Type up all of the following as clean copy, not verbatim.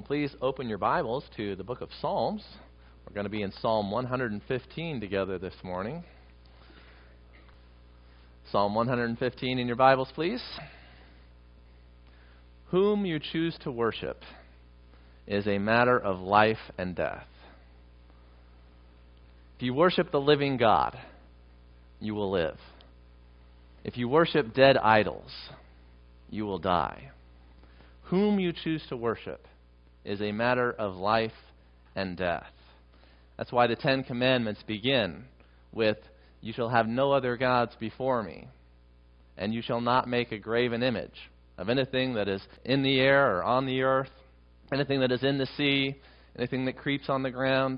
Please open your Bibles to the book of Psalms. We're going to be in Psalm 115 together this morning. Psalm 115 in your Bibles, please. Whom you choose to worship is a matter of life and death. If you worship the living God, you will live. If you worship dead idols, you will die. Whom you choose to worship is a matter of life and death. That's why the Ten Commandments begin with, "You shall have no other gods before me, and you shall not make a graven image of anything that is in the air or on the earth, anything that is in the sea, anything that creeps on the ground."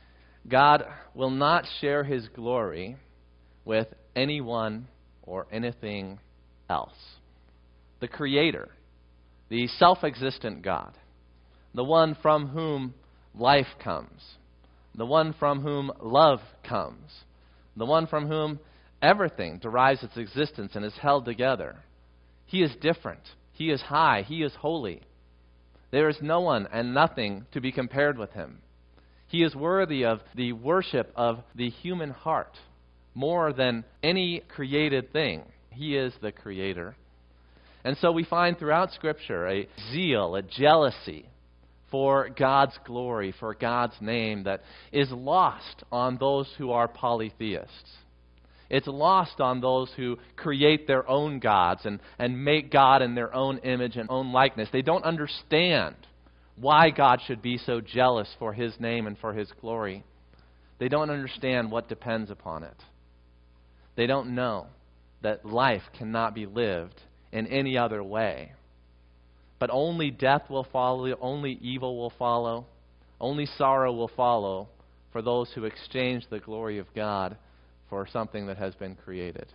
God will not share His glory with anyone or anything else. The Creator, the self-existent God, the one from whom life comes, the one from whom love comes, the one from whom everything derives its existence and is held together. He is different. He is high. He is holy. There is no one and nothing to be compared with Him. He is worthy of the worship of the human heart more than any created thing. He is the Creator. And so we find throughout Scripture a zeal, a jealousy for God's glory, for God's name, that is lost on those who are polytheists. It's lost on those who create their own gods and make God in their own image and own likeness. They don't understand why God should be so jealous for His name and for His glory. They don't understand what depends upon it. They don't know that life cannot be lived in any other way. But only death will follow, only evil will follow, only sorrow will follow for those who exchange the glory of God for something that has been created.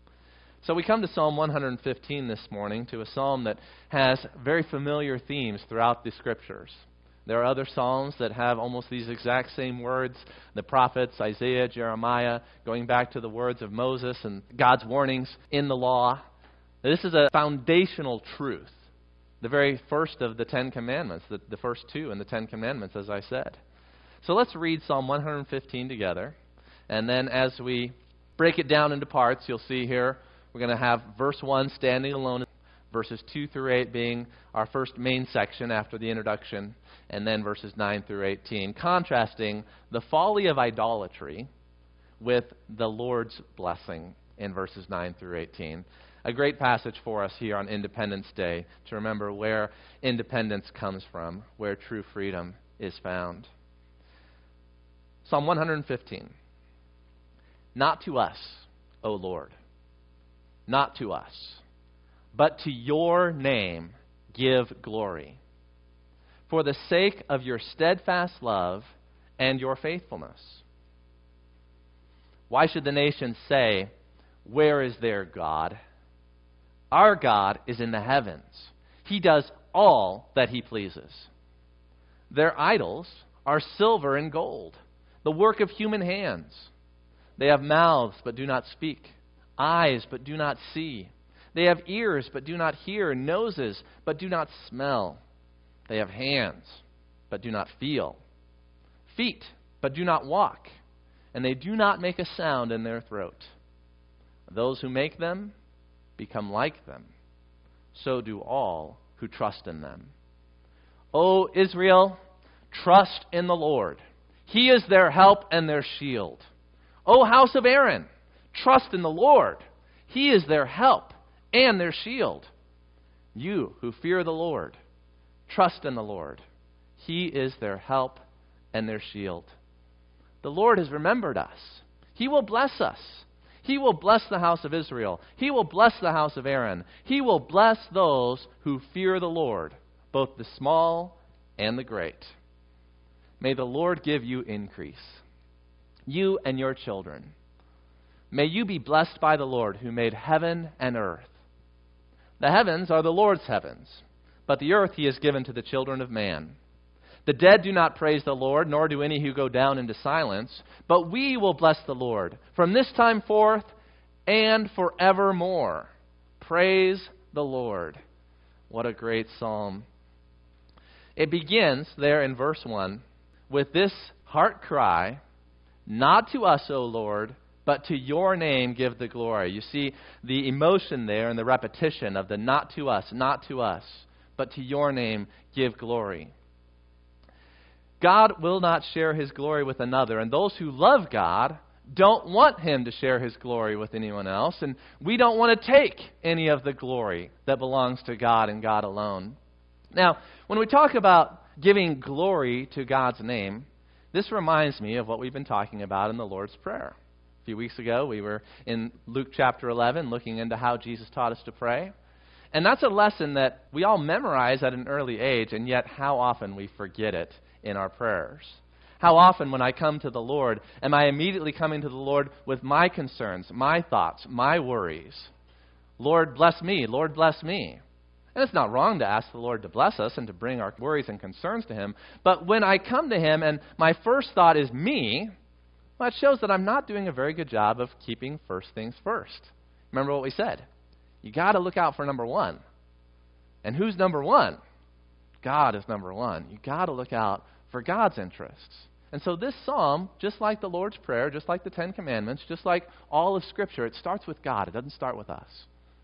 So we come to Psalm 115 this morning, to a psalm that has very familiar themes throughout the Scriptures. There are other psalms that have almost these exact same words. The prophets, Isaiah, Jeremiah, going back to the words of Moses and God's warnings in the law. This is a foundational truth. The very first of the Ten Commandments, the first two in the Ten Commandments, as I said. So let's read Psalm 115 together. And then as we break it down into parts, you'll see here, we're going to have verse 1 standing alone, verses 2 through 8 being our first main section after the introduction, and then verses 9 through 18, contrasting the folly of idolatry with the Lord's blessing in verses 9 through 18. A great passage for us here on Independence Day to remember where independence comes from, where true freedom is found. Psalm 115. Not to us, O Lord, not to us, but to your name give glory, for the sake of your steadfast love and your faithfulness. Why should the nations say, "Where is their God?" Our God is in the heavens. He does all that He pleases. Their idols are silver and gold, the work of human hands. They have mouths but do not speak, eyes but do not see. They have ears but do not hear, noses but do not smell. They have hands but do not feel, feet but do not walk, and they do not make a sound in their throat. Those who make them become like them. So do all who trust in them. O Israel, trust in the Lord. He is their help and their shield. O house of Aaron, trust in the Lord. He is their help and their shield. You who fear the Lord, trust in the Lord. He is their help and their shield. The Lord has remembered us. He will bless us. He will bless the house of Israel. He will bless the house of Aaron. He will bless those who fear the Lord, both the small and the great. May the Lord give you increase, you and your children. May you be blessed by the Lord who made heaven and earth. The heavens are the Lord's heavens, but the earth He has given to the children of man. The dead do not praise the Lord, nor do any who go down into silence. But we will bless the Lord from this time forth and forevermore. Praise the Lord. What a great psalm. It begins there in verse 1 with this heart cry, not to us, O Lord, but to your name give the glory. You see the emotion there and the repetition of the not to us, but to your name give glory. God will not share his glory with another, and those who love God don't want him to share his glory with anyone else, and we don't want to take any of the glory that belongs to God and God alone. Now, when we talk about giving glory to God's name, this reminds me of what we've been talking about in the Lord's Prayer. A few weeks ago, we were in Luke chapter 11 looking into how Jesus taught us to pray. And that's a lesson that we all memorize at an early age, and yet how often we forget it in our prayers. How often when I come to the Lord, am I immediately coming to the Lord with my concerns, my thoughts, my worries? Lord, bless me. Lord, bless me. And it's not wrong to ask the Lord to bless us and to bring our worries and concerns to him. But when I come to him and my first thought is me, well, it shows that I'm not doing a very good job of keeping first things first. Remember what we said. You got to look out for number one. And who's number one? God is number one. You got to look out for God's interests. And so this psalm, just like the Lord's Prayer, just like the Ten Commandments, just like all of Scripture, it starts with God. It doesn't start with us.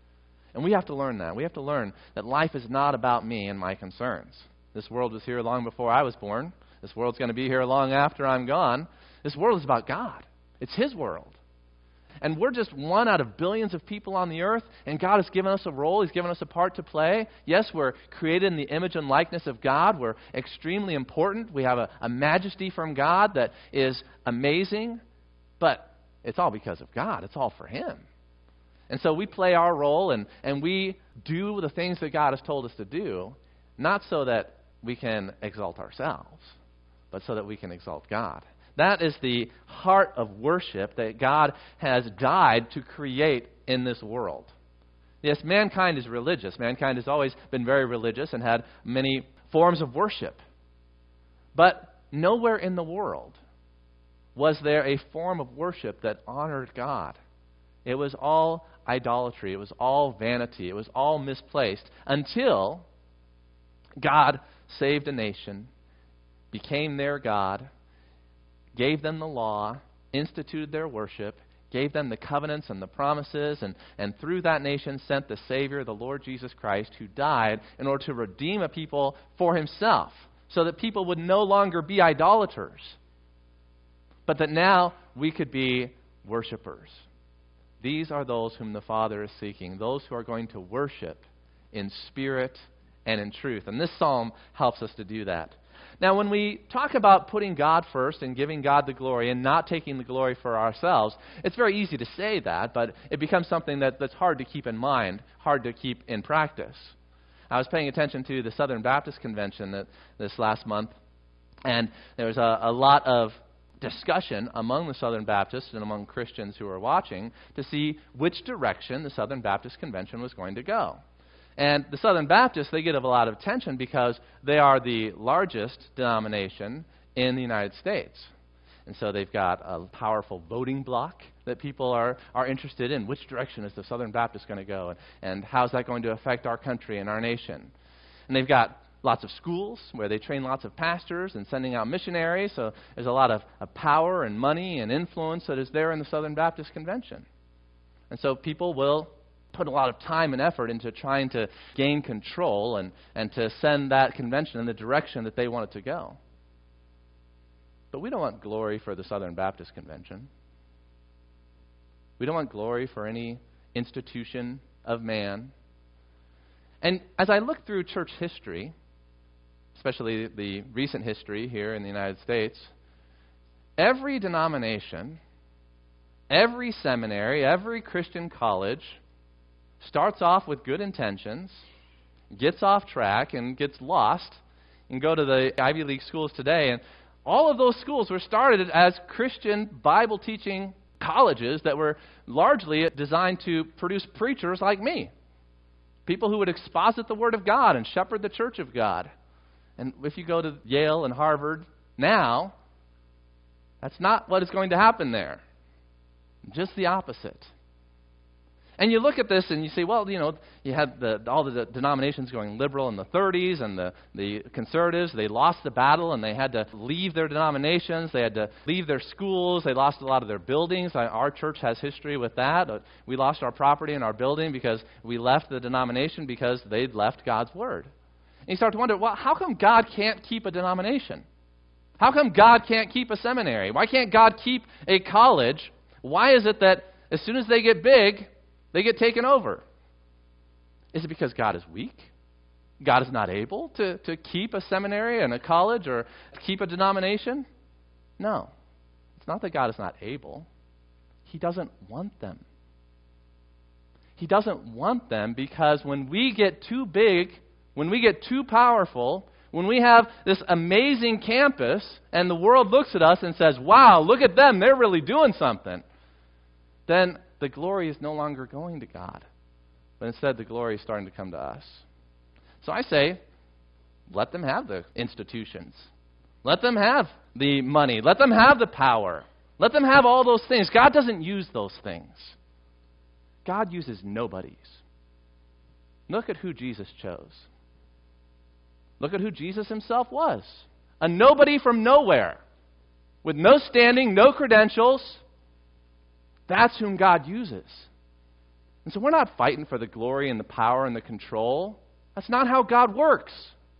And we have to learn that. We have to learn that life is not about me and my concerns. This world was here long before I was born. This world's going to be here long after I'm gone. This world is about God. It's his world. And we're just one out of billions of people on the earth, and God has given us a role. He's given us a part to play. Yes, we're created in the image and likeness of God. We're extremely important. We have a majesty from God that is amazing, but it's all because of God. It's all for him. And so we play our role, and we do the things that God has told us to do, not so that we can exalt ourselves, but so that we can exalt God. That is the heart of worship that God has died to create in this world. Yes, mankind is religious. Mankind has always been very religious and had many forms of worship. But nowhere in the world was there a form of worship that honored God. It was all idolatry. It was all vanity. It was all misplaced until God saved a nation, became their God, gave them the law, instituted their worship, gave them the covenants and the promises, and through that nation sent the Savior, the Lord Jesus Christ, who died in order to redeem a people for himself, so that people would no longer be idolaters, but that now we could be worshipers. These are those whom the Father is seeking, those who are going to worship in spirit and in truth. And this psalm helps us to do that. Now, when we talk about putting God first and giving God the glory and not taking the glory for ourselves, it's very easy to say that, but it becomes something that's hard to keep in mind, hard to keep in practice. I was paying attention to the Southern Baptist Convention this last month, and there was a lot of discussion among the Southern Baptists and among Christians who were watching to see which direction the Southern Baptist Convention was going to go. And the Southern Baptists, they get a lot of attention because they are the largest denomination in the United States. And so they've got a powerful voting bloc that people are interested in. Which direction is the Southern Baptist going to go? And how's that going to affect our country and our nation? And they've got lots of schools where they train lots of pastors and sending out missionaries. So there's a lot of power and money and influence that is there in the Southern Baptist Convention. And so people will put a lot of time and effort into trying to gain control and to send that convention in the direction that they want it to go. But we don't want glory for the Southern Baptist Convention. We don't want glory for any institution of man. And as I look through church history, especially the recent history here in the United States, every denomination, every seminary, every Christian college starts off with good intentions, gets off track and gets lost. You can go to the Ivy League schools today, and all of those schools were started as Christian Bible-teaching colleges that were largely designed to produce preachers like me, people who would exposit the Word of God and shepherd the church of God. And if you go to Yale and Harvard now, that's not what is going to happen there. Just the opposite. And you look at this and you say, well, you had all the denominations going liberal in the 30s, and the conservatives, they lost the battle and they had to leave their denominations. They had to leave their schools. They lost a lot of their buildings. Our church has history with that. We lost our property and our building because we left the denomination because they'd left God's word. And you start to wonder, well, how come God can't keep a denomination? How come God can't keep a seminary? Why can't God keep a college? Why is it that as soon as they get big, they get taken over? Is it because God is weak? God is not able to keep a seminary and a college or keep a denomination? No. It's not that God is not able. He doesn't want them. He doesn't want them because when we get too big, when we get too powerful, when we have this amazing campus and the world looks at us and says, wow, look at them, they're really doing something, then the glory is no longer going to God. But instead, the glory is starting to come to us. So I say, let them have the institutions. Let them have the money. Let them have the power. Let them have all those things. God doesn't use those things. God uses nobodies. Look at who Jesus chose. Look at who Jesus himself was. A nobody from nowhere, with no standing, no credentials. That's whom God uses. And so we're not fighting for the glory and the power and the control. That's not how God works.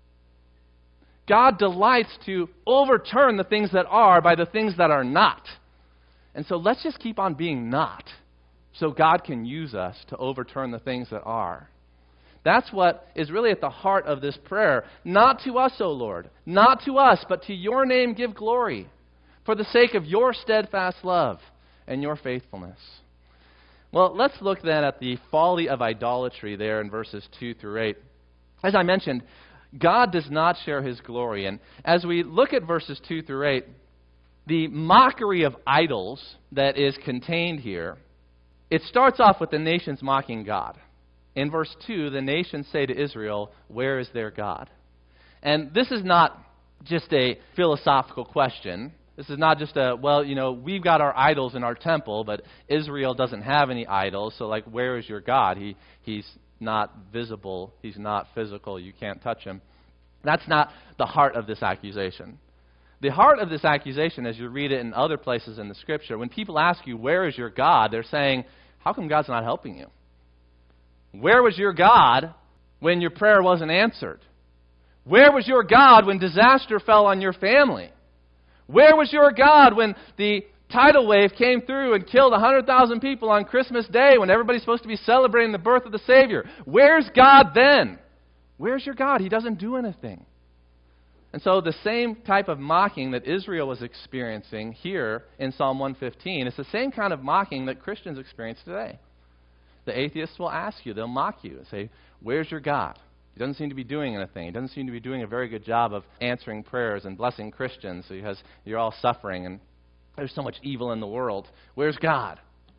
God delights to overturn the things that are by the things that are not. And so let's just keep on being not, so God can use us to overturn the things that are. That's what is really at the heart of this prayer. Not to us, O Lord, not to us, but to your name give glory, for the sake of your steadfast love and your faithfulness. Well, let's look then at the folly of idolatry there in verses 2 through 8. As I mentioned, God does not share his glory. And as we look at verses 2 through 8, the mockery of idols that is contained here, it starts off with the nations mocking God. In verse 2, the nations say to Israel, where is their God? And this is not just a philosophical question. This is not just we've got our idols in our temple, but Israel doesn't have any idols, so where is your God? He's not visible. He's not physical. You can't touch him. That's not the heart of this accusation. The heart of this accusation, as you read it in other places in the Scripture, when people ask you, where is your God? They're saying, how come God's not helping you? Where was your God when your prayer wasn't answered? Where was your God when disaster fell on your family? Where was your God when the tidal wave came through and killed 100,000 people on Christmas Day when everybody's supposed to be celebrating the birth of the Savior? Where's God then? Where's your God? He doesn't do anything. And so the same type of mocking that Israel was experiencing here in Psalm 115 is the same kind of mocking that Christians experience today. The atheists will ask you, they'll mock you and say, where's your God? He doesn't seem to be doing anything. He doesn't seem to be doing a very good job of answering prayers and blessing Christians because you're all suffering and there's so much evil in the world. Where's God?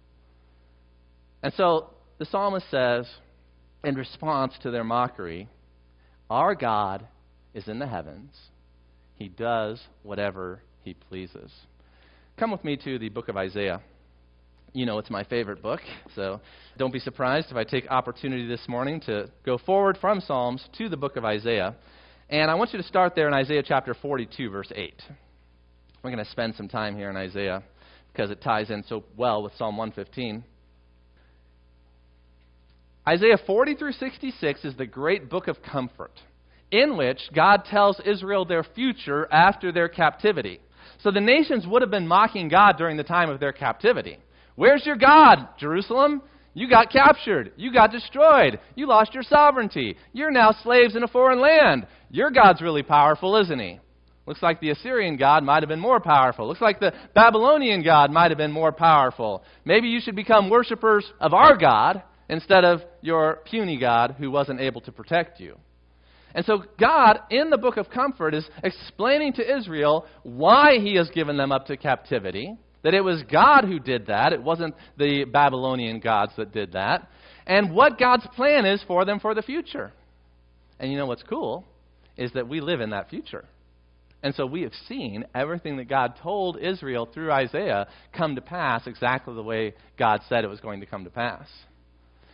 And so the psalmist says, in response to their mockery, our God is in the heavens. He does whatever he pleases. Come with me to the book of Isaiah. You know it's my favorite book, so don't be surprised if I take opportunity this morning to go forward from Psalms to the book of Isaiah. And I want you to start there in Isaiah chapter 42, verse 8. We're going to spend some time here in Isaiah because it ties in so well with Psalm 115. Isaiah 40 through 66 is the great book of comfort in which God tells Israel their future after their captivity. So the nations would have been mocking God during the time of their captivity. Where's your God, Jerusalem? You got captured. You got destroyed. You lost your sovereignty. You're now slaves in a foreign land. Your God's really powerful, isn't he? Looks like the Assyrian God might have been more powerful. Looks like the Babylonian God might have been more powerful. Maybe you should become worshipers of our God instead of your puny God who wasn't able to protect you. And so God, in the book of comfort, is explaining to Israel why he has given them up to captivity, that it was God who did that. It wasn't the Babylonian gods that did that. And what God's plan is for them for the future. And you know what's cool is that we live in that future. And so we have seen everything that God told Israel through Isaiah come to pass exactly the way God said it was going to come to pass.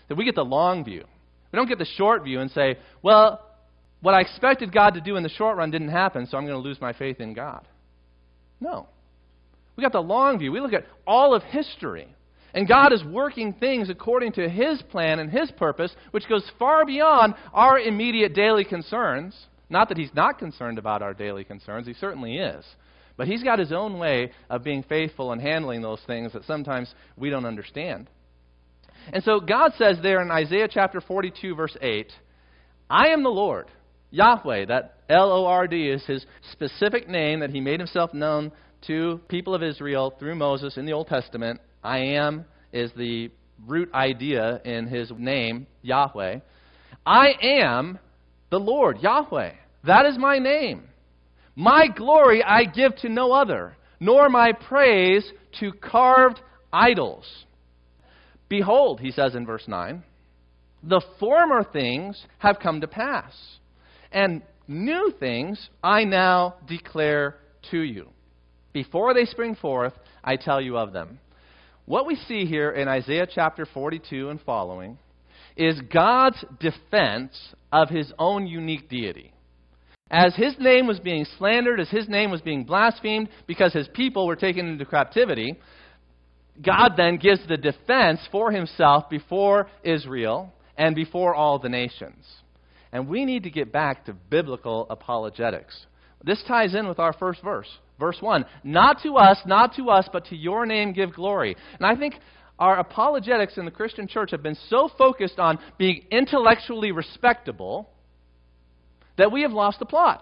That we get the long view. We don't get the short view and say, well, what I expected God to do in the short run didn't happen, so I'm going to lose my faith in God. No. We got the long view. We look at all of history. And God is working things according to His plan and His purpose, which goes far beyond our immediate daily concerns. Not that He's not concerned about our daily concerns. He certainly is. But He's got His own way of being faithful and handling those things that sometimes we don't understand. And so God says there in Isaiah chapter 42, verse 8, I am the Lord, Yahweh. That L-O-R-D is His specific name that He made Himself known to people of Israel through Moses in the Old Testament. I am is the root idea in His name, Yahweh. I am the Lord, Yahweh. That is my name. My glory I give to no other, nor my praise to carved idols. Behold, He says in verse 9, the former things have come to pass, and new things I now declare to you. Before they spring forth, I tell you of them. What we see here in Isaiah chapter 42 and following is God's defense of His own unique deity. As His name was being slandered, as His name was being blasphemed because His people were taken into captivity, God then gives the defense for Himself before Israel and before all the nations. And we need to get back to biblical apologetics. This ties in with our first verse. Verse 1, not to us, but to your name give glory. And I think our apologetics in the Christian church have been so focused on being intellectually respectable that we have lost the plot.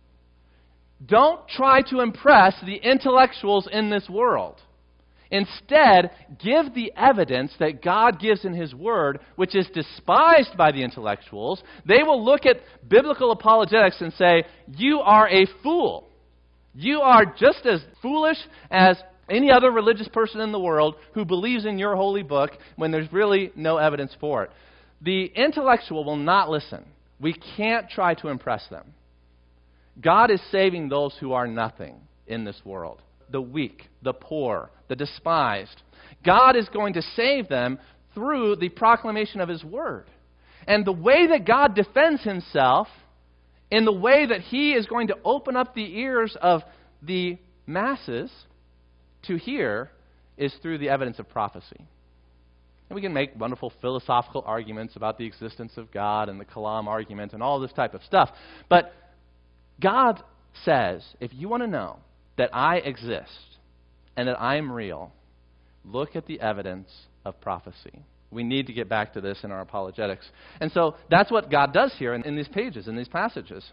Don't try to impress the intellectuals in this world. Instead, give the evidence that God gives in His Word, which is despised by the intellectuals. They will look at biblical apologetics and say, you are a fool. You are just as foolish as any other religious person in the world who believes in your holy book when there's really no evidence for it. The intellectual will not listen. We can't try to impress them. God is saving those who are nothing in this world. The weak, the poor, the despised. God is going to save them through the proclamation of His Word. And the way that God defends Himself, in the way that He is going to open up the ears of the masses to hear, is through the evidence of prophecy. And we can make wonderful philosophical arguments about the existence of God and the Kalam argument and all this type of stuff. But God says, if you want to know that I exist and that I am real, look at the evidence of prophecy. We need to get back to this in our apologetics. And so that's what God does here in these pages, in these passages.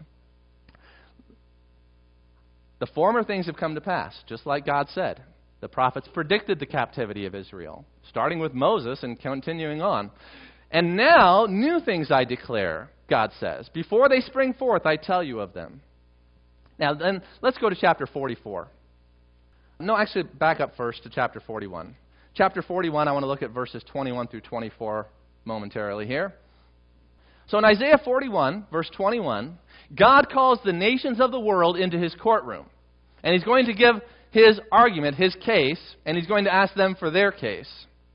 The former things have come to pass, just like God said. The prophets predicted the captivity of Israel, starting with Moses and continuing on. And now, new things I declare, God says. Before they spring forth, I tell you of them. Now, then, let's go to chapter 44. No, actually, back up first to chapter 41. Chapter 41, I want to look at verses 21 through 24 momentarily here. So in Isaiah 41, verse 21, God calls the nations of the world into His courtroom. And He's going to give His argument, His case, and He's going to ask them for their case.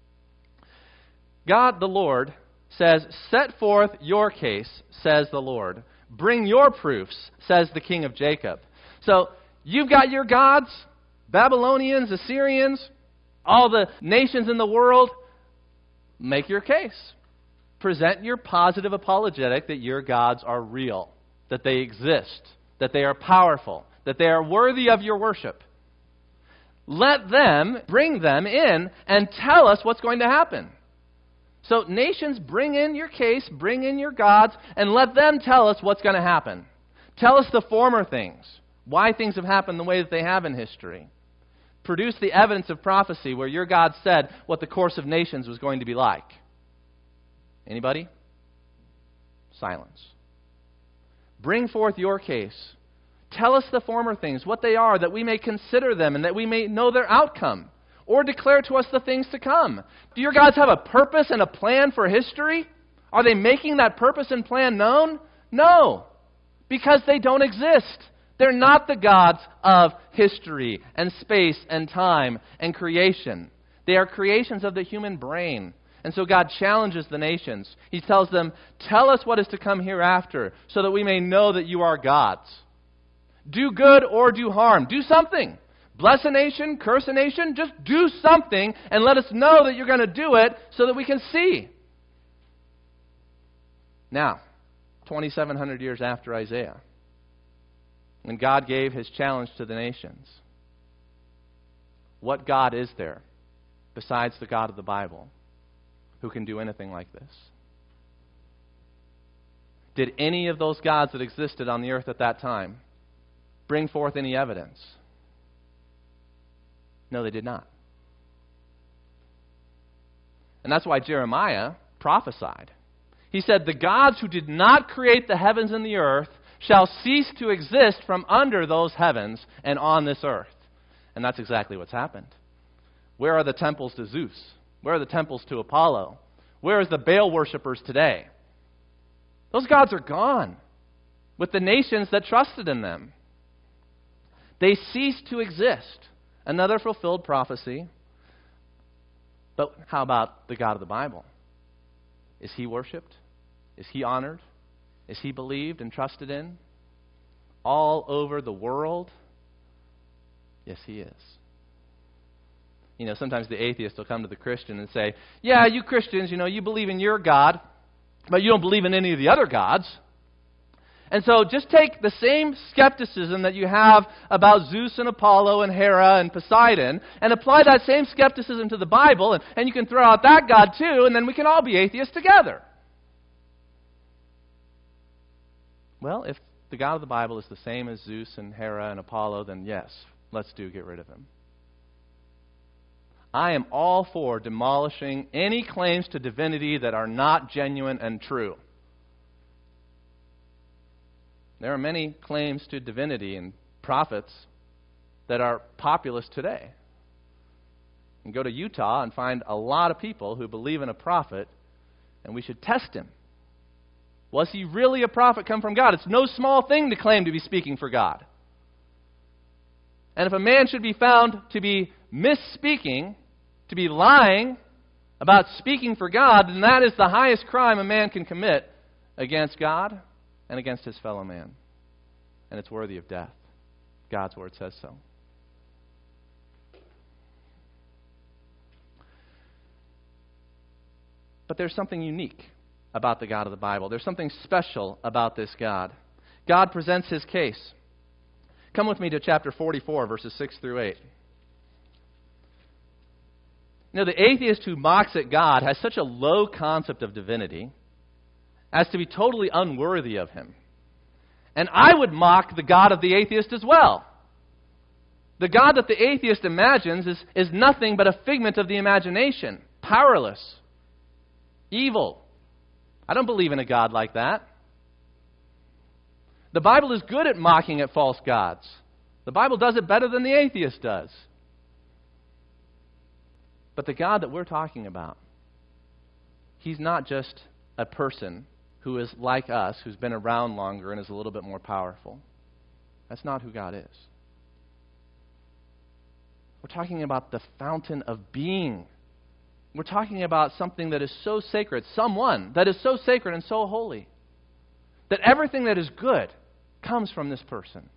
God, the Lord, says, set forth your case, says the Lord. Bring your proofs, says the King of Jacob. So, you've got your gods, Babylonians, Assyrians, all the nations in the world. Make your case. Present your positive apologetic that your gods are real, that they exist, that they are powerful, that they are worthy of your worship. Let them, bring them in and tell us what's going to happen. So nations, bring in your case, bring in your gods, and let them tell us what's going to happen. Tell us the former things, why things have happened the way that they have in history. Produce the evidence of prophecy where your God said what the course of nations was going to be like. Anybody? Silence. Bring forth your case. Tell us the former things, what they are, that we may consider them and that we may know their outcome. Or declare to us the things to come. Do your gods have a purpose and a plan for history? Are they making that purpose and plan known? No, because they don't exist. They're not the gods of history and space and time and creation. They are creations of the human brain. And so God challenges the nations. He tells them, tell us what is to come hereafter, so that we may know that you are gods. Do good or do harm. Do something. Bless a nation, curse a nation. Just do something and let us know that you're going to do it so that we can see. Now, 2,700 years after Isaiah, when God gave his challenge to the nations, what God is there besides the God of the Bible who can do anything like this? Did any of those gods that existed on the earth at that time bring forth any evidence? No, they did not. And that's why Jeremiah prophesied. He said, the gods who did not create the heavens and the earth shall cease to exist from under those heavens and on this earth. And that's exactly what's happened. Where are the temples to Zeus? Where are the temples to Apollo? Where is the Baal worshippers today? Those gods are gone with the nations that trusted in them. They ceased to exist. Another fulfilled prophecy. But how about the God of the Bible? Is he worshipped? Is he honored? Is he believed and trusted in? All over the world? Yes, he is. You know, sometimes the atheist will come to the Christian and say, yeah, you Christians, you believe in your God, but you don't believe in any of the other gods. And so just take the same skepticism that you have about Zeus and Apollo and Hera and Poseidon and apply that same skepticism to the Bible, and you can throw out that God too, and then we can all be atheists together. Well, if the God of the Bible is the same as Zeus and Hera and Apollo, then yes, let's get rid of him. I am all for demolishing any claims to divinity that are not genuine and true. There are many claims to divinity and prophets that are populous today. You can go to Utah and find a lot of people who believe in a prophet, and we should test him. Was he really a prophet come from God? It's no small thing to claim to be speaking for God. And if a man should be found to be misspeaking, to be lying about speaking for God, then that is the highest crime a man can commit against God and against his fellow man. And it's worthy of death. God's word says so. But there's something unique about the God of the Bible. There's something special about this God. God presents his case. Come with me to chapter 44, verses 6 through 8. The atheist who mocks at God has such a low concept of divinity as to be totally unworthy of him. And I would mock the God of the atheist as well. The God that the atheist imagines is nothing but a figment of the imagination, powerless, evil. I don't believe in a God like that. The Bible is good at mocking at false gods. The Bible does it better than the atheist does. But the God that we're talking about, he's not just a person who is like us, who's been around longer and is a little bit more powerful. That's not who God is. We're talking about the fountain of being. We're talking about something that is so sacred, someone that is so sacred and so holy, that everything that is good comes from this person.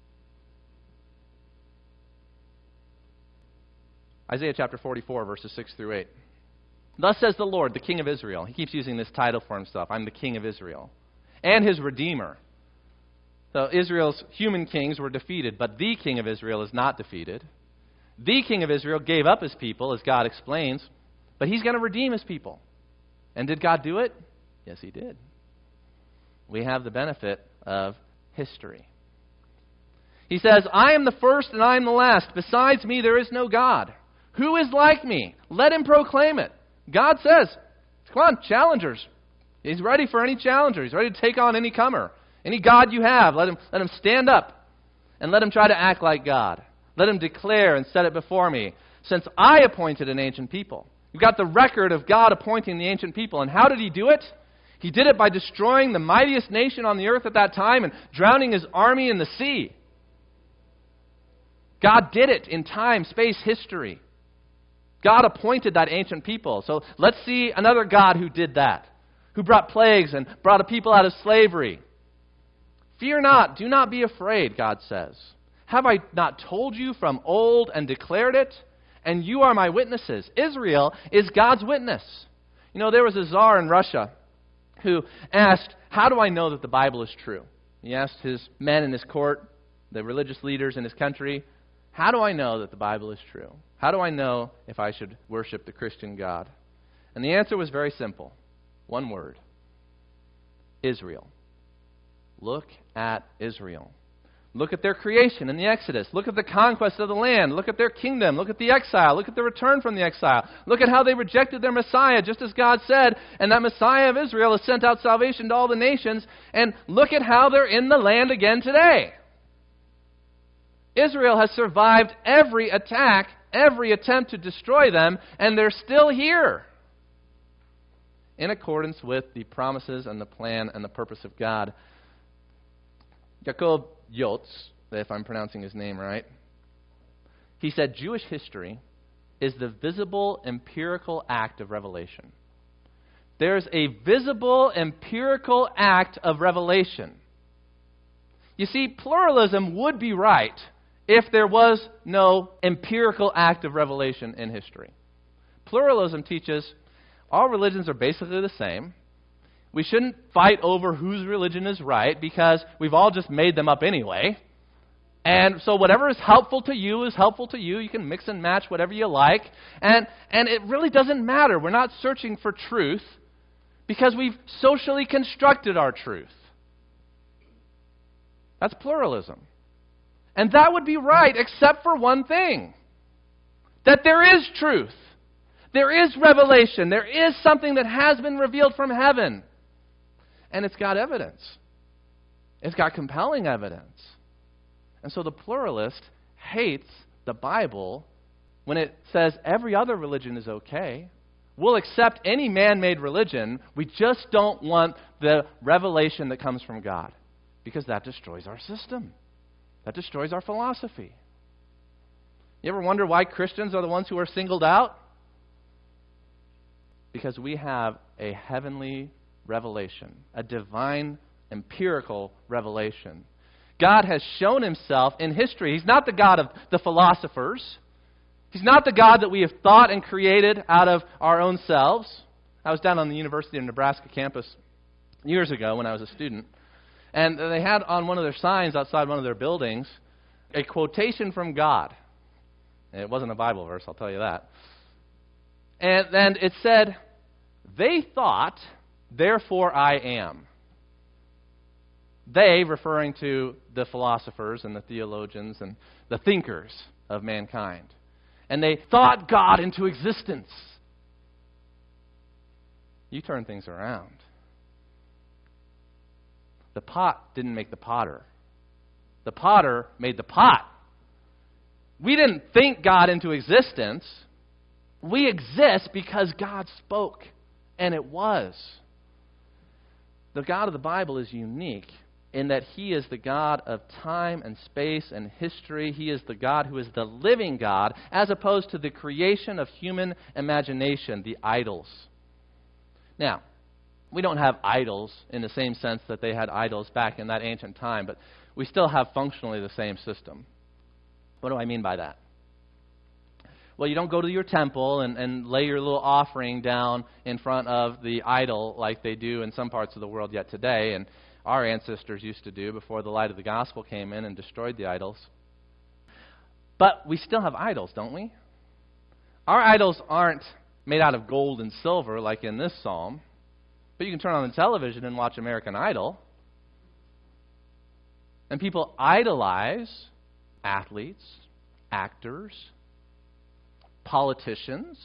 Isaiah chapter 44, verses 6 through 8. Thus says the Lord, the King of Israel. He keeps using this title for himself. I'm the King of Israel. And his Redeemer. So Israel's human kings were defeated, but the King of Israel is not defeated. The King of Israel gave up his people, as God explains, but he's going to redeem his people. And did God do it? Yes, he did. We have the benefit of history. He says, I am the first and I am the last. Besides me there is no God. Who is like me? Let him proclaim it. God says, come on, challengers. He's ready for any challenger. He's ready to take on any comer. Any God you have, let him stand up and let him try to act like God. Let him declare and set it before me, since I appointed an ancient people. You've got the record of God appointing the ancient people. And how did he do it? He did it by destroying the mightiest nation on the earth at that time and drowning his army in the sea. God did it in time, space, history. God appointed that ancient people. So let's see another God who did that, who brought plagues and brought a people out of slavery. Fear not, do not be afraid, God says. Have I not told you from old and declared it? And you are my witnesses. Israel is God's witness. You know, there was a czar in Russia who asked, how do I know that the Bible is true? He asked his men in his court, the religious leaders in his country, how do I know that the Bible is true? How do I know if I should worship the Christian God? And the answer was very simple. One word. Israel. Look at Israel. Look at their creation in the Exodus. Look at the conquest of the land. Look at their kingdom. Look at the exile. Look at the return from the exile. Look at how they rejected their Messiah, just as God said. And that Messiah of Israel has sent out salvation to all the nations. And look at how they're in the land again today. Israel has survived every attack, every attempt to destroy them, and they're still here, in accordance with the promises and the plan and the purpose of God. Jacob Yotz, if I'm pronouncing his name right, he said, Jewish history is the visible empirical act of revelation. There's a visible empirical act of revelation. You see, pluralism would be right if there was no empirical act of revelation in history. Pluralism teaches all religions are basically the same. We shouldn't fight over whose religion is right because we've all just made them up anyway. And so whatever is helpful to you is helpful to you. You can mix and match whatever you like. And it really doesn't matter. We're not searching for truth because we've socially constructed our truth. That's pluralism. And that would be right except for one thing. That there is truth. There is revelation. There is something that has been revealed from heaven. And it's got evidence. It's got compelling evidence. And so the pluralist hates the Bible when it says every other religion is okay. We'll accept any man-made religion. We just don't want the revelation that comes from God. Because that destroys our system. That destroys our philosophy. You ever wonder why Christians are the ones who are singled out? Because we have a heavenly revelation, a divine empirical revelation. God has shown himself in history. He's not the God of the philosophers. He's not the God that we have thought and created out of our own selves. I was down on the University of Nebraska campus years ago when I was a student. And they had on one of their signs outside one of their buildings a quotation from God. And it wasn't a Bible verse, I'll tell you that. And it said, "They thought, therefore I am." They, referring to the philosophers and the theologians and the thinkers of mankind. And they thought God into existence. You turn things around. The pot didn't make the potter. The potter made the pot. We didn't think God into existence. We exist because God spoke, and it was. The God of the Bible is unique in that He is the God of time and space and history. He is the God who is the living God, as opposed to the creation of human imagination, the idols. Now, we don't have idols in the same sense that they had idols back in that ancient time, but we still have functionally the same system. What do I mean by that? Well, you don't go to your temple and lay your little offering down in front of the idol like they do in some parts of the world yet today, and our ancestors used to do before the light of the gospel came in and destroyed the idols. But we still have idols, don't we? Our idols aren't made out of gold and silver like in this psalm. But you can turn on the television and watch American Idol. And people idolize athletes, actors, politicians.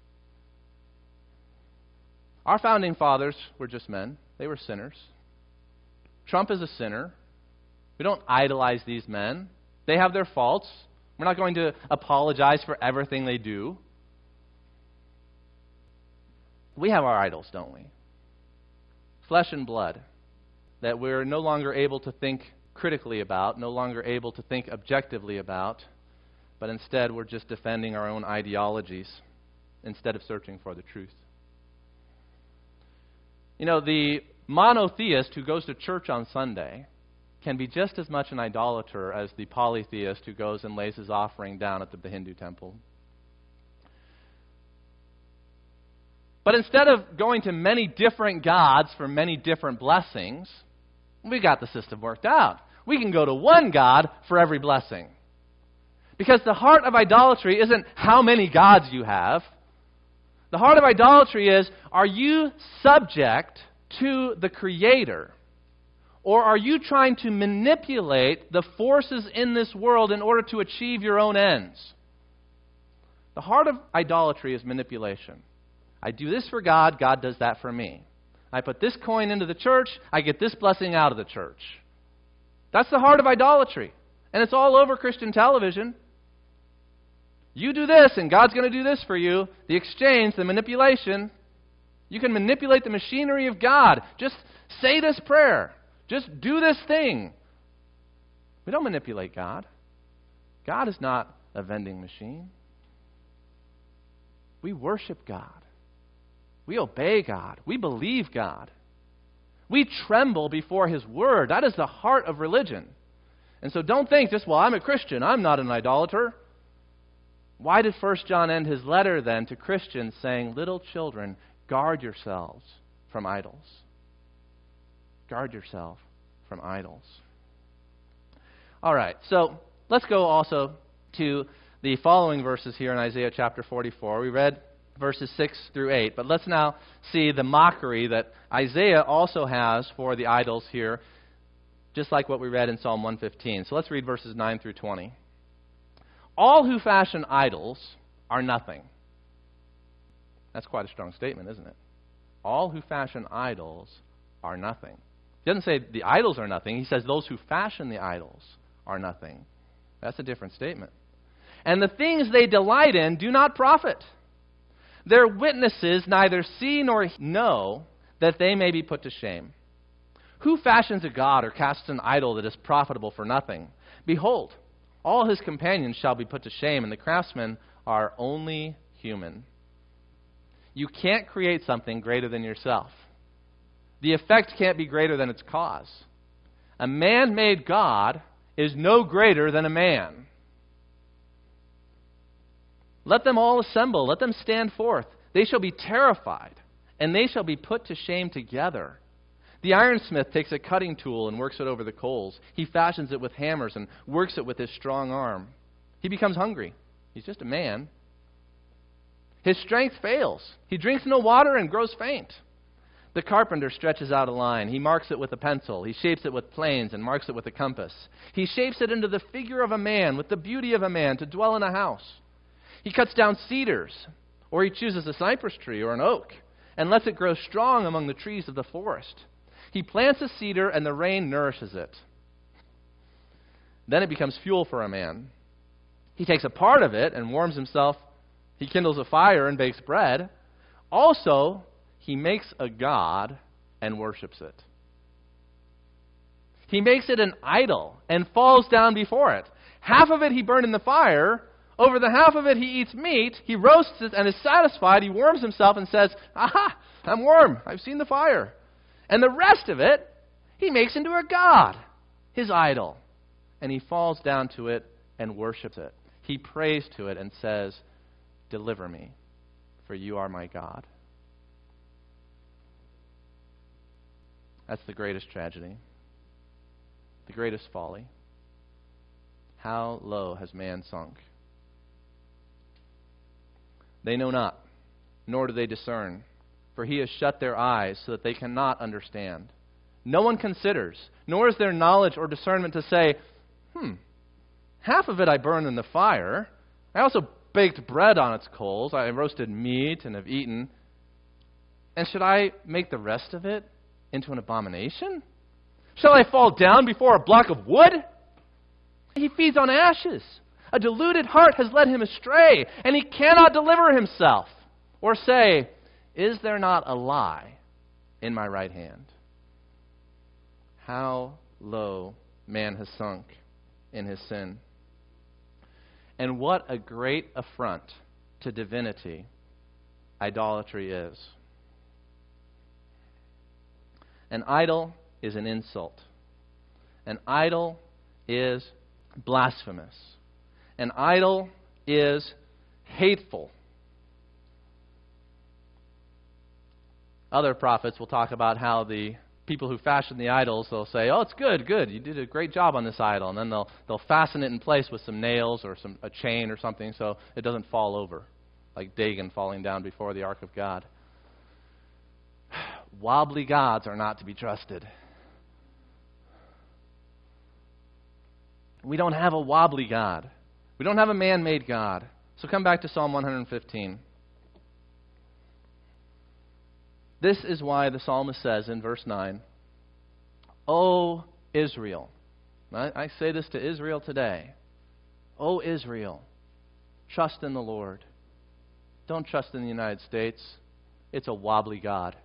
Our founding fathers were just men. They were sinners. Trump is a sinner. We don't idolize these men. They have their faults. We're not going to apologize for everything they do. We have our idols, don't we? Flesh and blood, that we're no longer able to think critically about, no longer able to think objectively about, but instead we're just defending our own ideologies. instead of searching for the truth. You know, the monotheist who goes to church on Sunday can be just as much an idolater as the polytheist who goes and lays his offering down at the Hindu temple. But instead of going to many different gods for many different blessings, we got the system worked out. We can go to one God for every blessing. Because the heart of idolatry isn't how many gods you have. The heart of idolatry is, are you subject to the Creator? Or are you trying to manipulate the forces in this world in order to achieve your own ends? The heart of idolatry is manipulation. I do this for God, God does that for me. I put this coin into the church, I get this blessing out of the church. That's the heart of idolatry. And it's all over Christian television. You do this, and God's going to do this for you. The exchange, the manipulation. You can manipulate the machinery of God. Just say this prayer. Just do this thing. We don't manipulate God. God is not a vending machine. We worship God. We obey God. We believe God. We tremble before His Word. That is the heart of religion. And so don't think just, well, I'm a Christian. I'm not an idolater. Why did 1 John end his letter then to Christians saying, little children, guard yourselves from idols? Guard yourself from idols. All right, so let's go also to the following verses here in Isaiah chapter 44. We read verses 6 through 8, but let's now see the mockery that Isaiah also has for the idols here, just like what we read in Psalm 115. So let's read verses 9 through 20. All who fashion idols are nothing. That's quite a strong statement, isn't it? All who fashion idols are nothing. He doesn't say the idols are nothing. He says those who fashion the idols are nothing. That's a different statement. And the things they delight in do not profit. Their witnesses neither see nor know that they may be put to shame. Who fashions a god or casts an idol that is profitable for nothing? Behold, all his companions shall be put to shame, and the craftsmen are only human. You can't create something greater than yourself. The effect can't be greater than its cause. A man-made God is no greater than a man. Let them all assemble. Let them stand forth. They shall be terrified, and they shall be put to shame together. The ironsmith takes a cutting tool and works it over the coals. He fashions it with hammers and works it with his strong arm. He becomes hungry. He's just a man. His strength fails. He drinks no water and grows faint. The carpenter stretches out a line. He marks it with a pencil. He shapes it with planes and marks it with a compass. He shapes it into the figure of a man, with the beauty of a man, to dwell in a house. He cuts down cedars, or he chooses a cypress tree or an oak, and lets it grow strong among the trees of the forest. He plants a cedar, and the rain nourishes it. Then it becomes fuel for a man. He takes a part of it and warms himself. He kindles a fire and bakes bread. Also, he makes a god and worships it. He makes it an idol and falls down before it. Half of it he burned in the fire. Over the half of it he eats meat. He roasts it and is satisfied. He warms himself and says, "Aha, I'm warm. I've seen the fire." And the rest of it he makes into a god, his idol. And he falls down to it and worships it. He prays to it and says, "Deliver me, for you are my God." That's the greatest tragedy, the greatest folly. How low has man sunk? They know not, nor do they discern, for he has shut their eyes so that they cannot understand. No one considers, nor is there knowledge or discernment to say, half of it I burned in the fire. I also baked bread on its coals. I roasted meat and have eaten. And should I make the rest of it into an abomination? Shall I fall down before a block of wood? He feeds on ashes. A deluded heart has led him astray, and he cannot deliver himself. Or say, "Is there not a lie in my right hand?" How low man has sunk in his sin. And what a great affront to divinity idolatry is. An idol is an insult. An idol is blasphemous. An idol is hateful. Other prophets will talk about how the people who fashion the idols, they'll say, "Oh, it's good, you did a great job on this idol," and then they'll fasten it in place with some nails or a chain or something so it doesn't fall over, like Dagon falling down before the ark of God. Wobbly gods are not to be trusted. We don't have a wobbly God. We don't have a man-made God. So come back to Psalm 115. This is why the psalmist says in verse 9, "O Israel," I say this to Israel today, "O Israel, trust in the Lord." Don't trust in the United States. It's a wobbly God.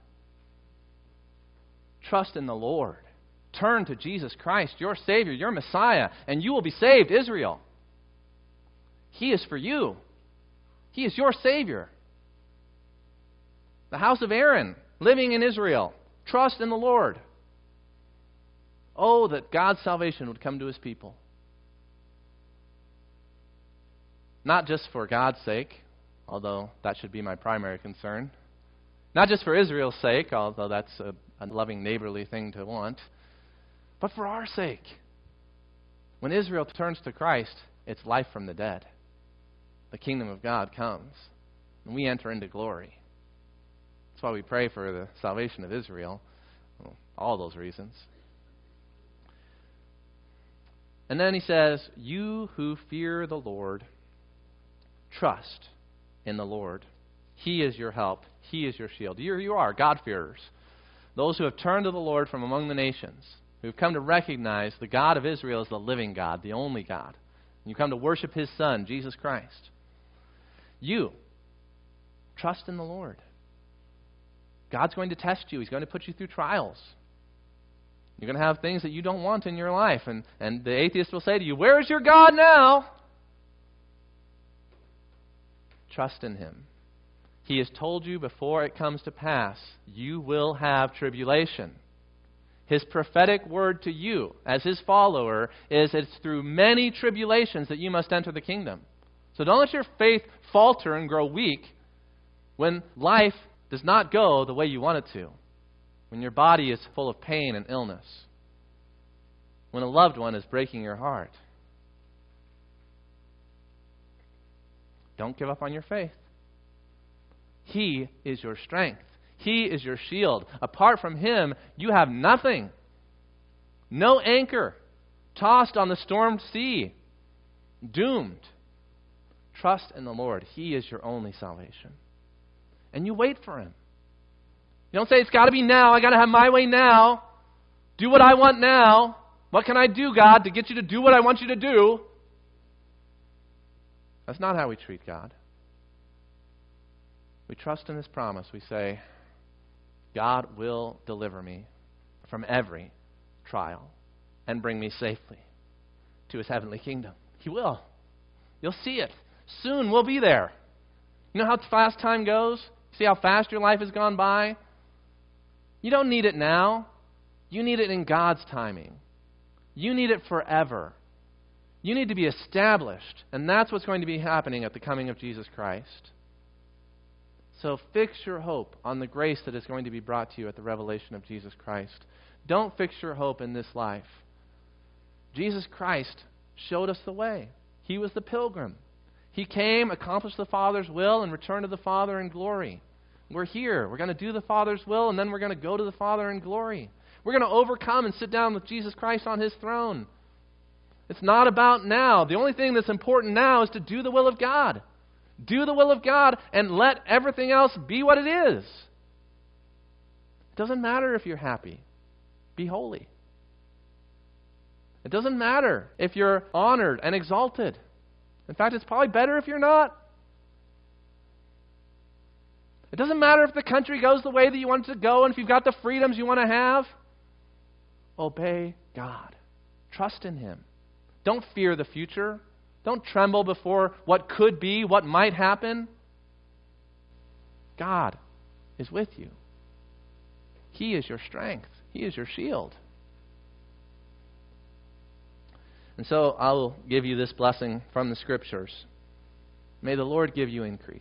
Trust in the Lord. Turn to Jesus Christ, your Savior, your Messiah, and you will be saved, Israel. He is for you. He is your Savior. The house of Aaron, living in Israel. Trust in the Lord. Oh, that God's salvation would come to His people. Not just for God's sake, although that should be my primary concern. Not just for Israel's sake, although that's a loving, neighborly thing to want, but for our sake. When Israel turns to Christ, it's life from the dead. The kingdom of God comes, and we enter into glory. That's why we pray for the salvation of Israel. Well, all those reasons. And then he says, "You who fear the Lord, trust in the Lord. He is your help. He is your shield." You are God-fearers. Those who have turned to the Lord from among the nations, who have come to recognize the God of Israel as the living God, the only God. And you come to worship His Son, Jesus Christ. You trust in the Lord. God's going to test you. He's going to put you through trials. You're going to have things that you don't want in your life. And the atheist will say to you, "Where's your God now?" Trust in Him. He has told you before it comes to pass, you will have tribulation. His prophetic word to you as His follower is it's through many tribulations that you must enter the kingdom. So don't let your faith falter and grow weak when life does not go the way you want it to, when your body is full of pain and illness, when a loved one is breaking your heart. Don't give up on your faith. He is your strength. He is your shield. Apart from Him, you have nothing. No anchor, tossed on the stormed sea, doomed. Trust in the Lord. He is your only salvation. And you wait for Him. You don't say, "It's got to be now. I got to have my way now. Do what I want now. What can I do, God, to get you to do what I want you to do?" That's not how we treat God. We trust in His promise. We say, "God will deliver me from every trial and bring me safely to His heavenly kingdom." He will. You'll see it. Soon we'll be there. You know how fast time goes? See how fast your life has gone by? You don't need it now. You need it in God's timing. You need it forever. You need to be established, and that's what's going to be happening at the coming of Jesus Christ. So fix your hope on the grace that is going to be brought to you at the revelation of Jesus Christ. Don't fix your hope in this life. Jesus Christ showed us the way. He was the pilgrim. He came, accomplished the Father's will, and returned to the Father in glory. We're here. We're going to do the Father's will, and then we're going to go to the Father in glory. We're going to overcome and sit down with Jesus Christ on His throne. It's not about now. The only thing that's important now is to do the will of God. Do the will of God and let everything else be what it is. It doesn't matter if you're happy. Be holy. It doesn't matter if you're honored and exalted. In fact, it's probably better if you're not. It doesn't matter if the country goes the way that you want it to go and if you've got the freedoms you want to have. Obey God. Trust in Him. Don't fear the future. Don't tremble before what could be, what might happen. God is with you. He is your strength. He is your shield. And so I will give you this blessing from the Scriptures. May the Lord give you increase.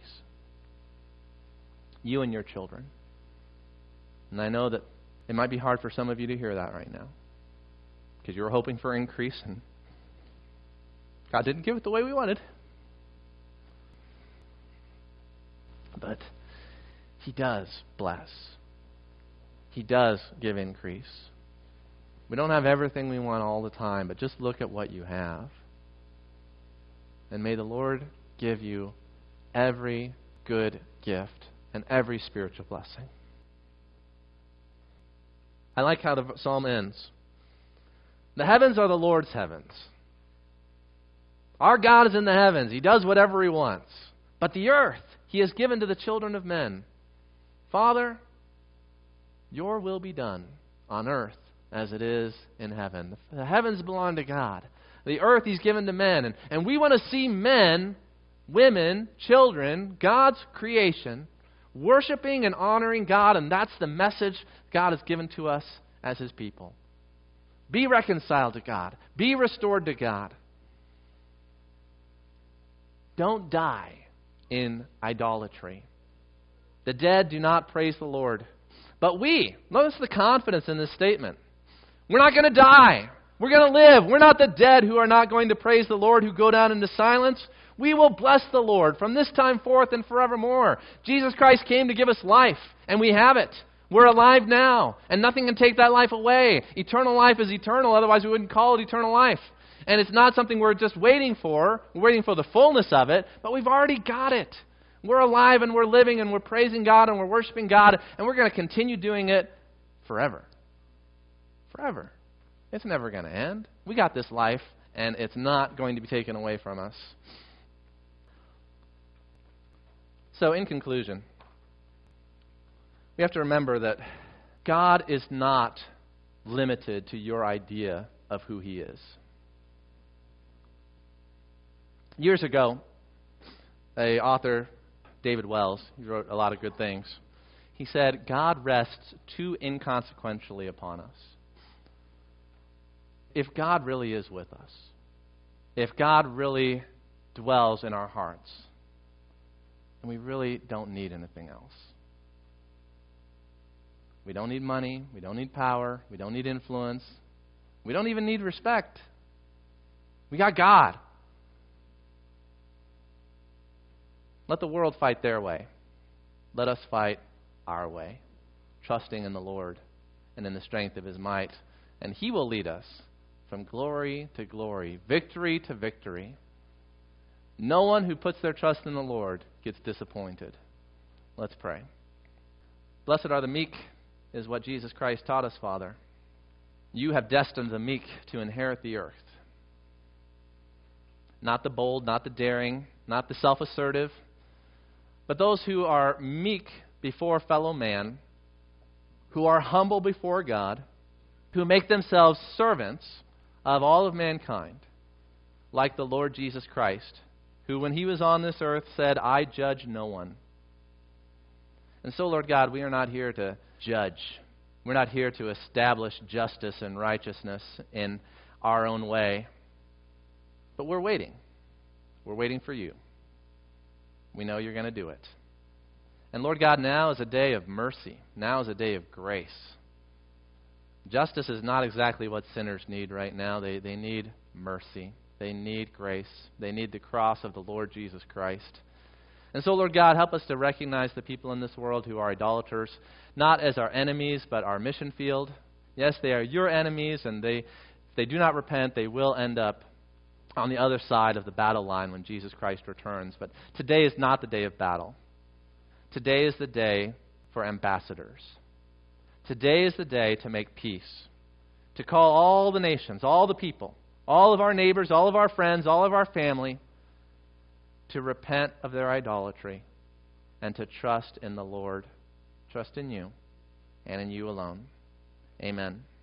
You and your children. And I know that it might be hard for some of you to hear that right now, because you were hoping for increase and God didn't give it the way we wanted. But He does bless. He does give increase. We don't have everything we want all the time, but just look at what you have. And may the Lord give you every good gift and every spiritual blessing. I like how the psalm ends. The heavens are the Lord's heavens. Our God is in the heavens. He does whatever He wants. But the earth He has given to the children of men. Father, your will be done on earth as it is in heaven. The heavens belong to God. The earth He's given to men. And we want to see men, women, children, God's creation, worshiping and honoring God, and that's the message God has given to us as His people. Be reconciled to God. Be restored to God. Don't die in idolatry. The dead do not praise the Lord. But we, notice the confidence in this statement. We're not going to die. We're going to live. We're not the dead who are not going to praise the Lord, who go down into silence. We will bless the Lord from this time forth and forevermore. Jesus Christ came to give us life, and we have it. We're alive now, and nothing can take that life away. Eternal life is eternal, otherwise we wouldn't call it eternal life. And it's not something we're just waiting for. We're waiting for the fullness of it, but we've already got it. We're alive, and we're living, and we're praising God, and we're worshiping God, and we're going to continue doing it forever. Forever. It's never going to end. We got this life, and it's not going to be taken away from us. So, in conclusion, we have to remember that God is not limited to your idea of who He is. Years ago, an author, David Wells, he wrote a lot of good things. He said, God rests too inconsequentially upon us. If God really is with us, if God really dwells in our hearts, then we really don't need anything else. We don't need money. We don't need power. We don't need influence. We don't even need respect. We got God. Let the world fight their way. Let us fight our way, trusting in the Lord and in the strength of His might. And He will lead us from glory to glory, victory to victory. No one who puts their trust in the Lord gets disappointed. Let's pray. Blessed are the meek, is what Jesus Christ taught us, Father. You have destined the meek to inherit the earth. Not the bold, not the daring, not the self-assertive, but those who are meek before fellow man, who are humble before God, who make themselves servants of all of mankind, like the Lord Jesus Christ, who when He was on this earth said, I judge no one. And so, Lord God, we are not here to judge. We're not here to establish justice and righteousness in our own way. But we're waiting. We're waiting for You. We know You're going to do it. And Lord God, now is a day of mercy. Now is a day of grace. Justice is not exactly what sinners need right now. They need mercy. They need grace. They need the cross of the Lord Jesus Christ. And so, Lord God, help us to recognize the people in this world who are idolaters, not as our enemies, but our mission field. Yes, they are Your enemies, and if they do not repent, they will end up on the other side of the battle line when Jesus Christ returns. But today is not the day of battle. Today is the day for ambassadors. Today is the day to make peace, to call all the nations, all the people, all of our neighbors, all of our friends, all of our family, to repent of their idolatry and to trust in the Lord, trust in You, and in You alone. Amen.